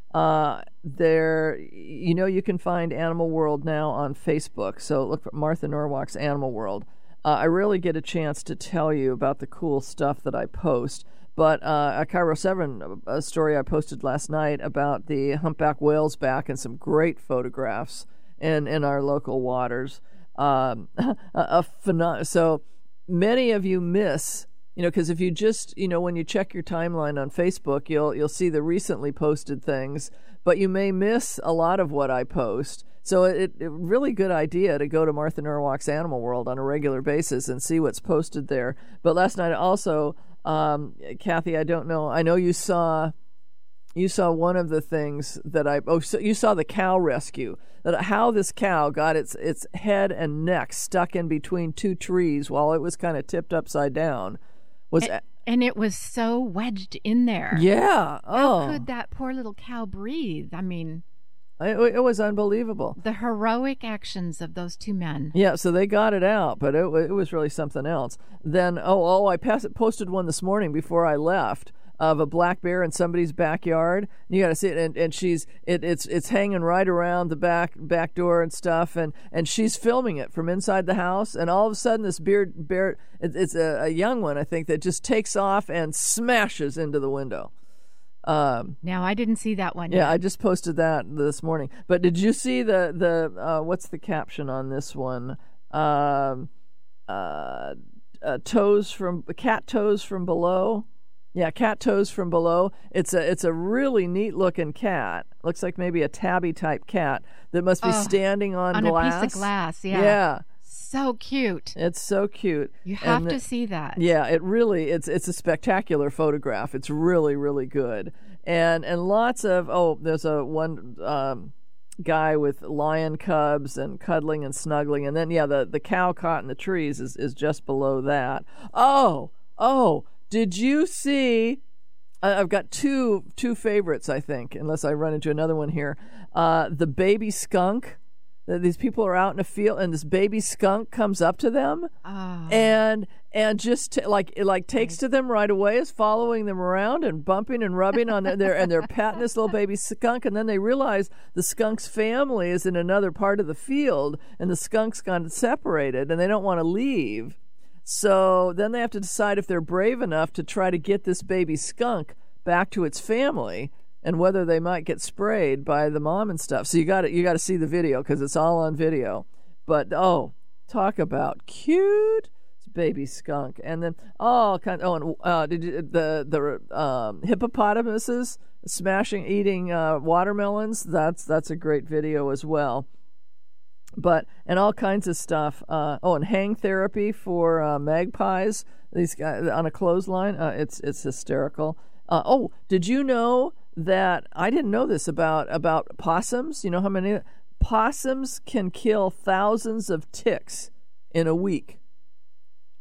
you can find Animal World now on Facebook. So look for Martha Norwalk's Animal World. I rarely get a chance to tell you about the cool stuff that I post, but a Cairo 7 story I posted last night about the humpback whale's back and some great photographs in our local waters. So many of you miss, because if you just, when you check your timeline on Facebook, you'll see the recently posted things, but you may miss a lot of what I post. So it really good idea to go to Martha Norwalk's Animal World on a regular basis and see what's posted there. But last night also, Kathy, I know you saw one of the things that so you saw the cow rescue, that how this cow got its head and neck stuck in between two trees while it was kind of tipped upside down. And it was so wedged in there. Yeah. How could that poor little cow breathe? I memean, it was unbelievable. The heroic actions of those two men. Yeah, so they got it out, but it was really something else. Then, I posted one this morning before I left of a black bear in somebody's backyard. You got to see it, and it's hanging right around the back door and stuff, and she's filming it from inside the house, and all of a sudden this bear, it's a young one, I think, that just takes off and smashes into the window. Now I didn't see that one yet. Yeah, I just posted that this morning. But did you see the what's the caption on this one? Cat toes from below. Yeah, cat toes from below. It's a really neat looking cat. Looks like maybe a tabby type cat that must be standing on glass. A piece of glass. Yeah. Yeah. So cute. It's so cute. You have to see that. Yeah, it's a spectacular photograph. It's really, really good. And lots of there's one guy with lion cubs and cuddling and snuggling, and then the cow caught in the trees is just below that. Did you see? I've got two favorites, I think, unless I run into another one here. The baby skunk. These people are out in a field, and this baby skunk comes up to them, and just takes to them right away, is following them around and bumping and rubbing on and they're patting this little baby skunk, and then they realize the skunk's family is in another part of the field, and the skunk's gone separated, and they don't want to leave. So then they have to decide if they're brave enough to try to get this baby skunk back to its family, and whether they might get sprayed by the mom and stuff. So you got to see the video, because it's all on video. But talk about cute, it's baby skunk, and then the hippopotamuses eating watermelons. That's a great video as well. And all kinds of stuff. And hang therapy for magpies. These guys on a clothesline. It's hysterical. Did you know that I didn't know this about possums? You know how many possums can kill thousands of ticks in a week?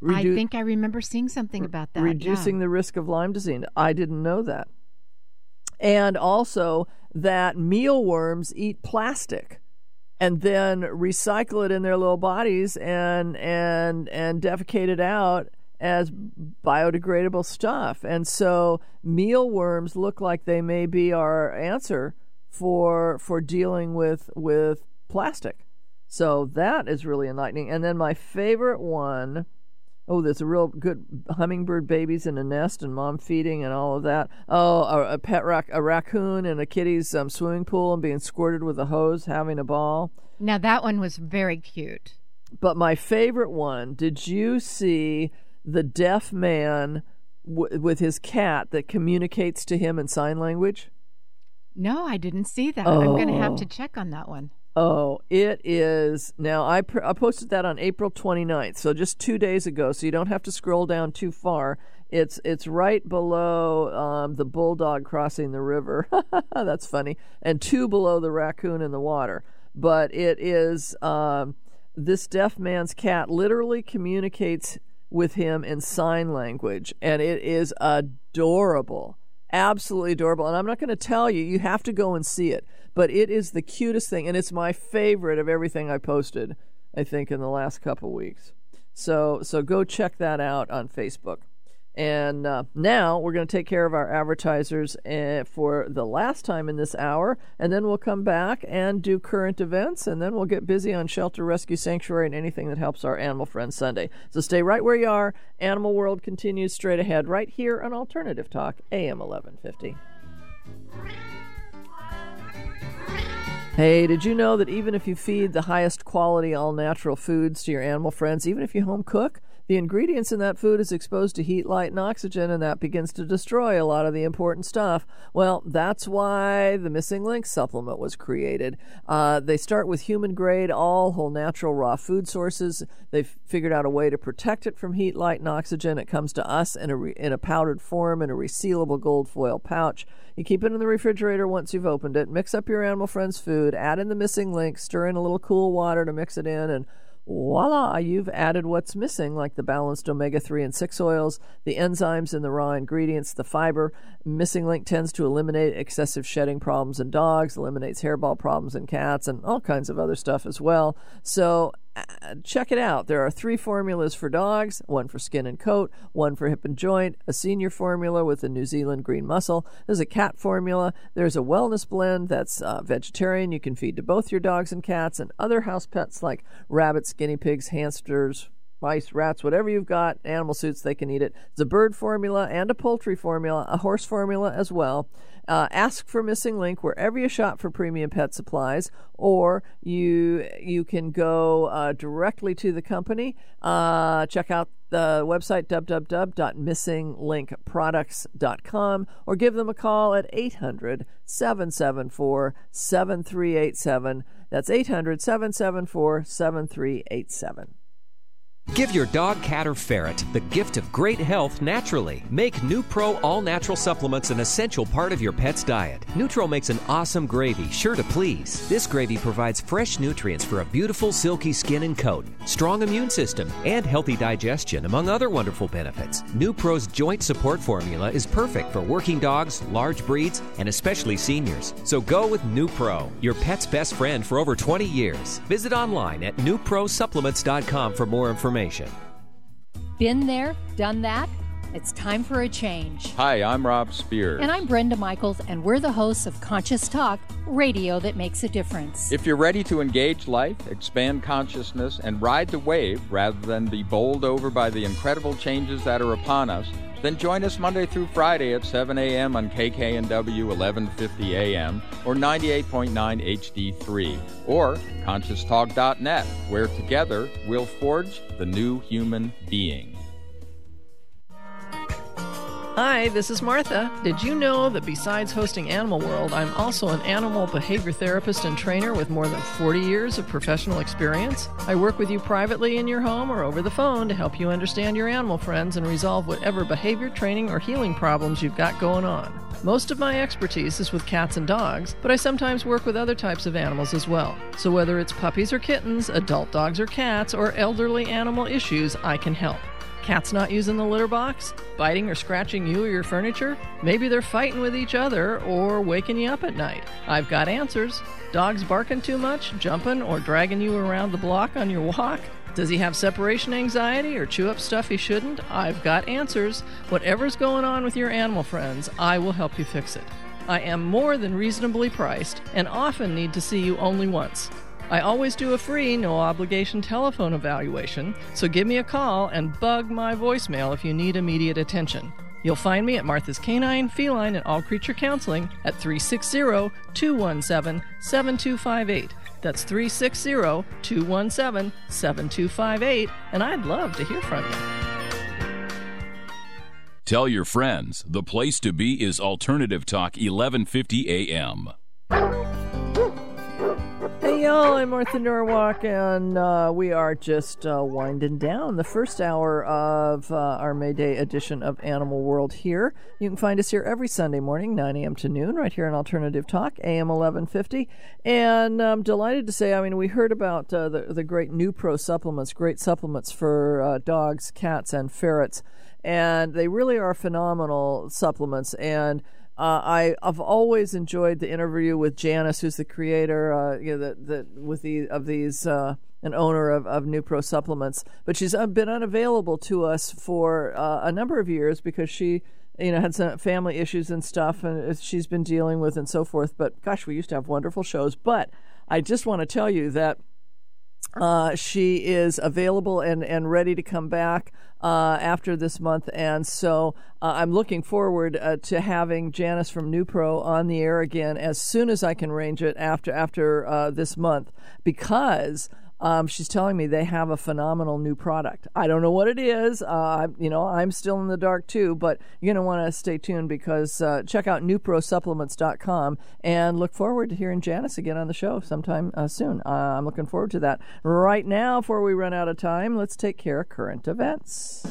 I think I remember seeing something about that. Reducing the risk of Lyme disease. I didn't know that. And also that mealworms eat plastic and then recycle it in their little bodies and defecate it out as biodegradable stuff. And so mealworms look like they may be our answer for dealing with plastic. So that is really enlightening. And then my favorite one, there's a real good hummingbird babies in a nest and mom feeding and all of that. A raccoon in a kiddie's swimming pool and being squirted with a hose, having a ball. Now that one was very cute. But my favorite one, did you see the deaf man with his cat that communicates to him in sign language? No, I didn't see that. I'm going to have to check on that one. Oh, it is. Now, I posted that on April 29th, so just 2 days ago, so you don't have to scroll down too far. It's right below the bulldog crossing the river. That's funny. And 2 below the raccoon in the water. But it is this deaf man's cat literally communicates with him in sign language, and it is adorable. Absolutely adorable. And I'm not going to tell you, you have to go and see it. But it is the cutest thing, and it's my favorite of everything I posted, I think, in the last couple weeks. So go check that out on Facebook. And now we're going to take care of our advertisers for the last time in this hour, and then we'll come back and do current events, and then we'll get busy on Shelter, Rescue, Sanctuary, and anything that helps our Animal Friends Sunday. So stay right where you are. Animal World continues straight ahead right here on Alternative Talk, AM 1150. Hey, did you know that even if you feed the highest quality all-natural foods to your animal friends, even if you home cook, the ingredients in that food is exposed to heat, light, and oxygen, and that begins to destroy a lot of the important stuff? Well, that's why the Missing Link supplement was created. They start with human-grade, all whole natural raw food sources. They've figured out a way to protect it from heat, light, and oxygen. It comes to us in a powdered form in a resealable gold foil pouch. You keep it in the refrigerator once you've opened it. Mix up your animal friend's food. Add in the Missing Link. Stir in a little cool water to mix it in, and voila, you've added what's missing, like the balanced omega-3 and 6 oils, the enzymes in the raw ingredients, the fiber. Missing Link tends to eliminate excessive shedding problems in dogs, eliminates hairball problems in cats, and all kinds of other stuff as well. So check it out. There are 3 formulas for dogs, one for skin and coat, one for hip and joint, a senior formula with the New Zealand green mussel. There's a cat formula. There's a wellness blend that's vegetarian. You can feed to both your dogs and cats and other house pets like rabbits, guinea pigs, hamsters, mice, rats, whatever you've got, animal suits, they can eat it. There's a bird formula and a poultry formula, a horse formula as well. Ask for Missing Link wherever you shop for premium pet supplies, or you can go directly to the company. Check out the website www.missinglinkproducts.com, or give them a call at 800-774-7387. That's 800-774-7387. Give your dog, cat, or ferret the gift of great health naturally. Make NuPro all-natural supplements an essential part of your pet's diet. Nutro makes an awesome gravy, sure to please. This gravy provides fresh nutrients for a beautiful, silky skin and coat, strong immune system, and healthy digestion, among other wonderful benefits. NuPro's joint support formula is perfect for working dogs, large breeds, and especially seniors. So go with NuPro, your pet's best friend for over 20 years. Visit online at NuProSupplements.com for more information. Been there, done that? It's time for a change. Hi, I'm Rob Spears. And I'm Brenda Michaels, and we're the hosts of Conscious Talk, radio that makes a difference. If you're ready to engage life, expand consciousness, and ride the wave rather than be bowled over by the incredible changes that are upon us, then join us Monday through Friday at 7 a.m. on KKNW 1150 AM or 98.9 HD3 or ConsciousTalk.net, where together we'll forge the new human being. Hi, this is Martha. Did you know that besides hosting Animal World, I'm also an animal behavior therapist and trainer with more than 40 years of professional experience? I work with you privately in your home or over the phone to help you understand your animal friends and resolve whatever behavior, training, or healing problems you've got going on. Most of my expertise is with cats and dogs, but I sometimes work with other types of animals as well. So whether it's puppies or kittens, adult dogs or cats, or elderly animal issues, I can help. Cats not using the litter box? Biting or scratching you or your furniture? Maybe they're fighting with each other or waking you up at night. I've got answers. Dogs barking too much, jumping, or dragging you around the block on your walk? Does he have separation anxiety or chew up stuff he shouldn't? I've got answers. Whatever's going on with your animal friends, I will help you fix it. I am more than reasonably priced and often need to see you only once. I always do a free, no-obligation telephone evaluation, so give me a call and bug my voicemail if you need immediate attention. You'll find me at Martha's Canine, Feline, and All Creature Counseling at 360-217-7258. That's 360-217-7258, and I'd love to hear from you. Tell your friends, the place to be is Alternative Talk 1150 AM. Hey y'all, I'm Martha Norwalk, and we are just winding down the first hour of our May Day edition of Animal World here. You can find us here every Sunday morning, 9 a.m. to noon, right here on Alternative Talk, AM 1150. And I'm delighted to say, we heard about the great NuPro supplements, great supplements for dogs, cats, and ferrets. And they really are phenomenal supplements. And I've always enjoyed the interview with Janice, who's the creator, of these, an owner of NuPro supplements. But she's been unavailable to us for a number of years because she, had some family issues and stuff, and she's been dealing with and so forth. But gosh, we used to have wonderful shows. But I just want to tell you that she is available and ready to come back after this month, and so I'm looking forward to having Janice from NuPro on the air again as soon as I can arrange it after this month, because she's telling me they have a phenomenal new product. I don't know what it is. I'm still in the dark too, but you're going to want to stay tuned because check out NuProSupplements.com and look forward to hearing Janice again on the show sometime soon. I'm looking forward to that. Right now, before we run out of time, let's take care of current events.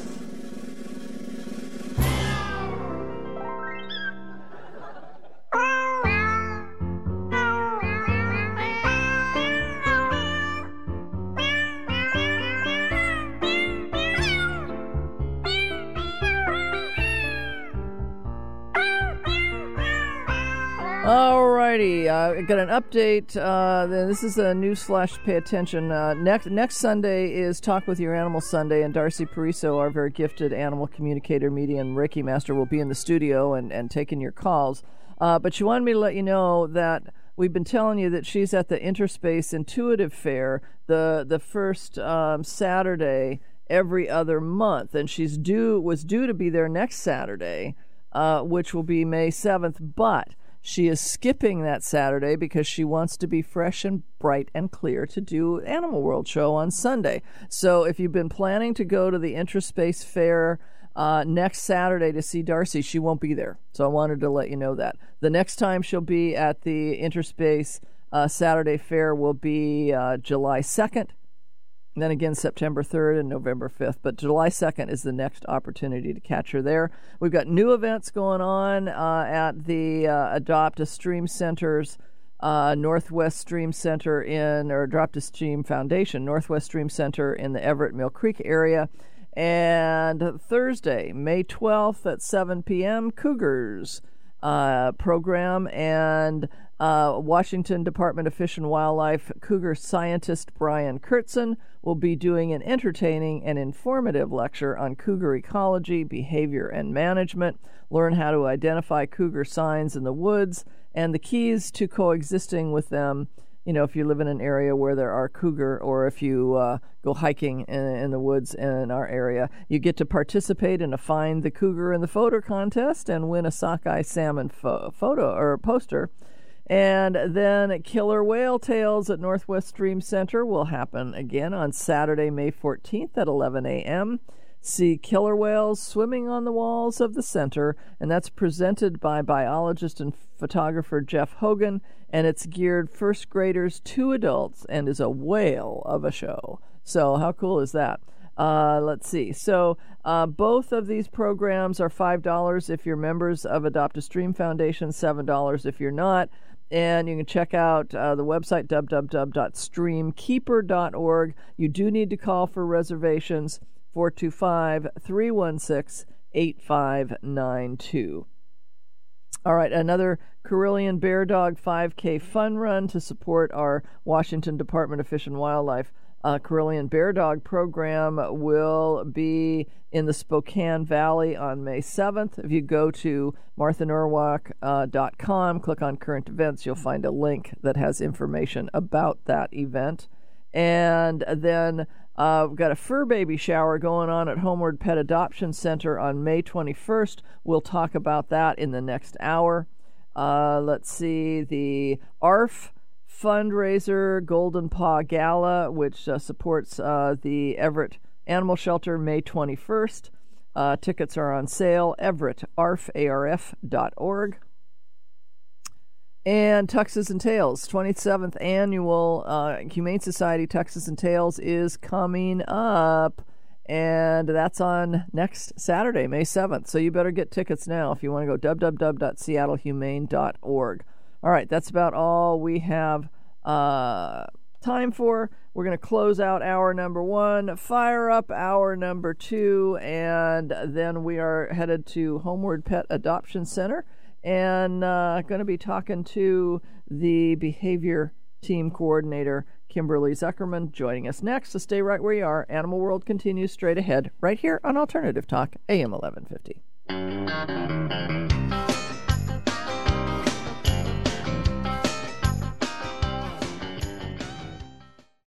Alrighty, I got an update. This is a news flash. Pay attention. Next Sunday is Talk with Your Animal Sunday, and Darcy Pariso, our very gifted animal communicator, medium, Reiki master, will be in the studio and taking your calls. But she wanted me to let you know that we've been telling you that she's at the Interspace Intuitive Fair, the first Saturday every other month, and was due to be there next Saturday, which will be May 7th, but she is skipping that Saturday because she wants to be fresh and bright and clear to do Animal World show on Sunday. So if you've been planning to go to the Interspace Fair next Saturday to see Darcy, she won't be there. So I wanted to let you know that. The next time she'll be at the Interspace Saturday Fair will be July 2nd. And then again, September 3rd and November 5th. But July 2nd is the next opportunity to catch her there. We've got new events going on at the Adopt a Stream Center's Northwest Stream Center Adopt a Stream Foundation, Northwest Stream Center in the Everett Mill Creek area. And Thursday, May 12th at 7 p.m., Cougars program, and Washington Department of Fish and Wildlife cougar scientist Brian Kurtzen will be doing an entertaining and informative lecture on cougar ecology, behavior, and management. Learn how to identify cougar signs in the woods and the keys to coexisting with them. If you live in an area where there are cougar, or if you go hiking in the woods in our area, you get to participate in a Find the Cougar in the Photo contest and win a sockeye salmon photo or poster. And then Killer Whale Tales at Northwest Stream Center will happen again on Saturday, May 14th at 11 a.m. See killer whales swimming on the walls of the center, and that's presented by biologist and photographer Jeff Hogan, and it's geared first graders to adults and is a whale of a show. So how cool is that? Let's see. So both of these programs are $5 if you're members of Adopt a Stream Foundation, $7 if you're not. And you can check out the website, www.streamkeeper.org. You do need to call for reservations. 425-316-8592. All right, another Carillion Bear Dog 5K fun run to support our Washington Department of Fish and Wildlife. Carillion Bear Dog program will be in the Spokane Valley on May 7th. If you go to marthanorwalk.com, click on current events, you'll find a link that has information about that event. And then we've got a fur baby shower going on at Homeward Pet Adoption Center on May 21st. We'll talk about that in the next hour. Let's see, the ARF fundraiser Golden Paw Gala, which supports the Everett Animal Shelter, May 21st. Tickets are on sale, everettarf.org. And Tuxes and Tails, 27th annual Humane Society Tuxes and Tails is coming up, and that's on next Saturday, May 7th. So you better get tickets now if you want to go, www.seattlehumane.org. All right, that's about all we have time for. We're going to close out hour number 1, fire up hour number 2, and then we are headed to Homeward Pet Adoption Center and going to be talking to the behavior team coordinator, Kimberly Zuckerman, joining us next. So stay right where you are. Animal World continues straight ahead right here on Alternative Talk, AM 1150.